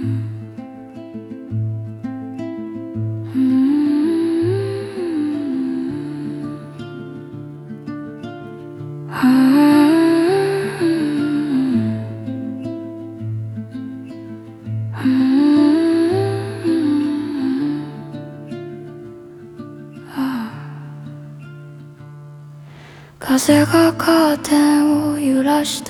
風がカーテンを揺らした。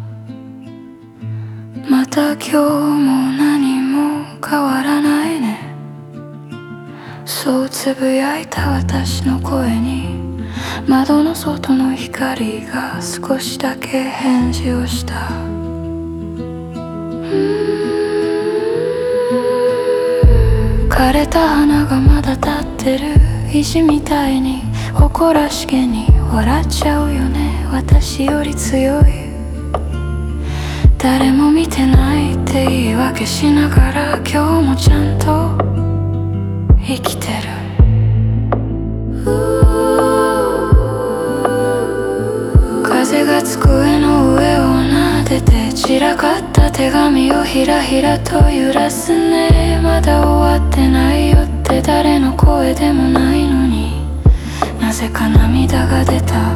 また今日も何も変わらないね。そうつぶやいた私の声に窓の外の光が少しだけ返事をした。枯れた花がまだ立ってる石みたいに誇らしげに笑っちゃうよね。私より強い。誰も見てないって言い訳しながら今日もちゃんと生きてる。風が机の上を撫でて散らかった手紙をひらひらと揺らすね。まだ終わってないよって誰の声でもないのになぜか涙が出た。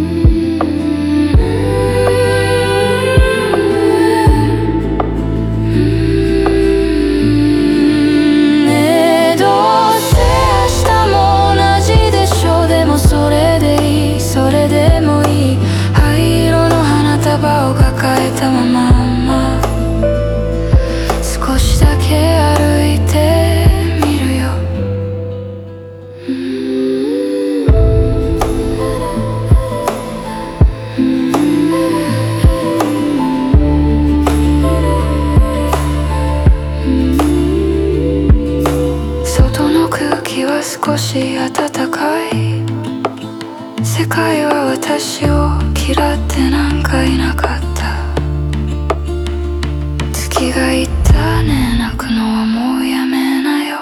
ねえどうせ明日も同じでしょ。でもそれでいい、それでもいい。灰色の花束を抱えたまま少しだけ歩いてみるよ。外の空気は少し暖かい。世界は私を嫌ってなんかいなかった。月が言ったね、泣くのはもうやめなよ。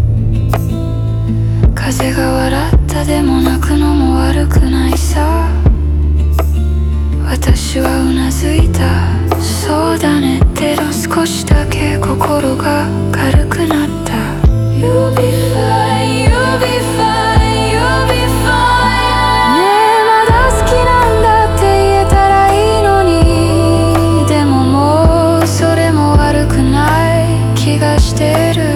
風が笑ったでも泣くのも悪くないさ。私はうなずいた。そうだねって少しだけ心が軽くなった。You'll be fine, you'll be fine, you'll be fine。 ねえまだ好きなんだって言えたらいいのに。でももうそれも悪くない気がしてる。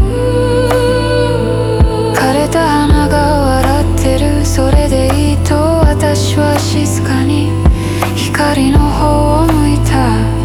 枯れた花が笑ってる。それでいいと私は静かに光の方を向いた。